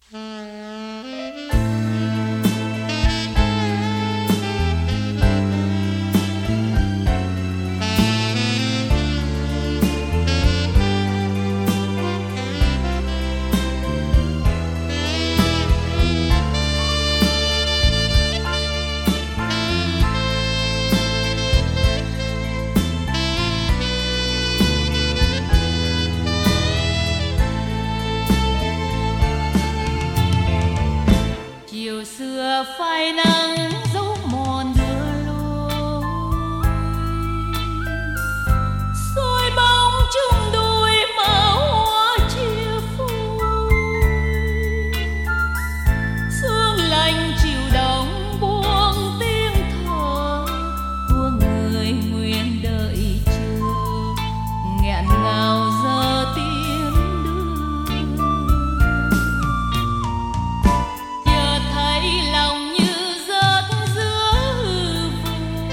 chiều xưa phai nắng dấu mòn đưa lối, soi bóng chung đôi mà hoa chia phôi. Sương lạnh chiều đông buông tiếng thở của người nguyện đợi chờ, nghẹn ngào giờ tiếng đưa. Giờ thấy lòng như rớt giữa hư vô,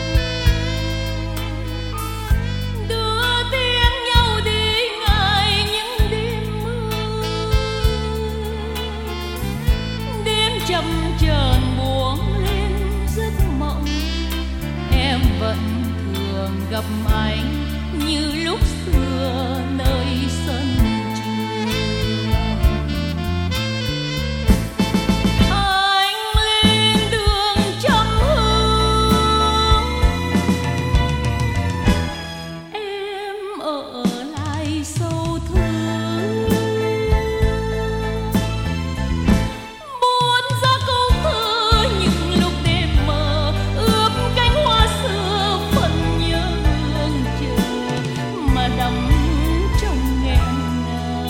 đưa tiếng nhau đi ngại những đêm mưa. Đêm chậm chờn buông lên giấc mộng, em vẫn thường gặp anh như lúc xưa nơi sân trường. Anh lên đường trăm hướng, em ở lại sâu thương. Buồn ra câu thơ những lúc đêm mờ, ướp cánh hoa xưa phần nhớ hương chờ mà đắm trong nghẹn ngào.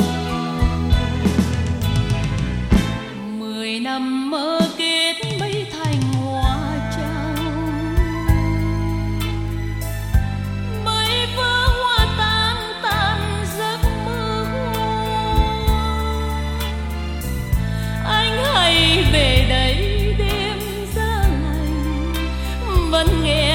10 năm mơ kết mấy thành hoa trắng, mấy vỡ hoa tan tan giấc mơ hoa. Anh hãy về đây đêm giá lạnh, vẫn nghe